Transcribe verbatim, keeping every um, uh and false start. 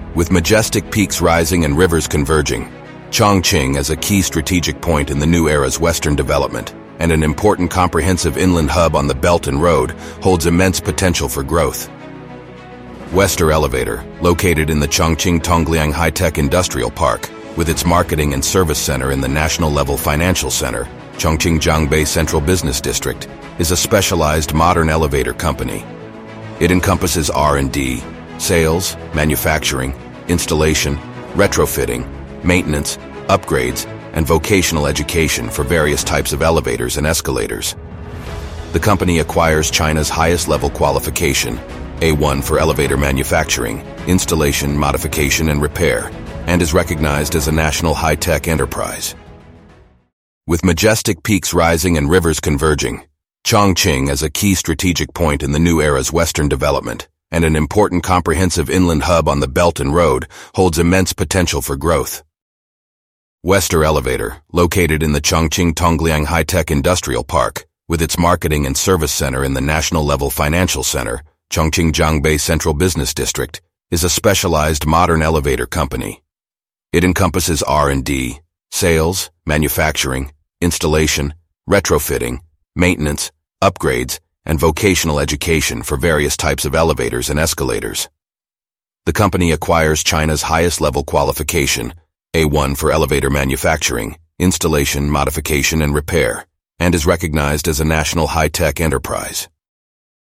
With majestic peaks rising and rivers converging, Chongqing is a key strategic point in the new era's Western development, and an important comprehensive inland hub on the Belt and Road, holds immense potential for growth. Wester Elevator, located in the Chongqing Tongliang High-Tech Industrial Park, with its marketing and service center in the national-level financial center, Chongqing Jiangbei Central Business District, is a specialized modern elevator company. It encompasses R and D, sales, manufacturing, installation, retrofitting, maintenance, upgrades, and vocational education for various types of elevators and escalators. The company acquires China's highest level qualification, A one for elevator manufacturing, installation, modification, and repair, and is recognized as a national high-tech enterprise. With majestic peaks rising and rivers converging, Chongqing is a key strategic point in the new era's Western development, and an important comprehensive inland hub on the Belt and Road, holds immense potential for growth. Wester Elevator, located in the Chongqing Tongliang High-Tech Industrial Park, with its marketing and service center in the national-level financial center, Chongqing Jiangbei Central Business District, is a specialized modern elevator company. It encompasses R and D, sales, manufacturing, installation, retrofitting, maintenance, upgrades, and vocational education for various types of elevators and escalators. The company acquires China's highest level qualification, A one for elevator manufacturing, installation, modification, and repair, and is recognized as a national high-tech enterprise.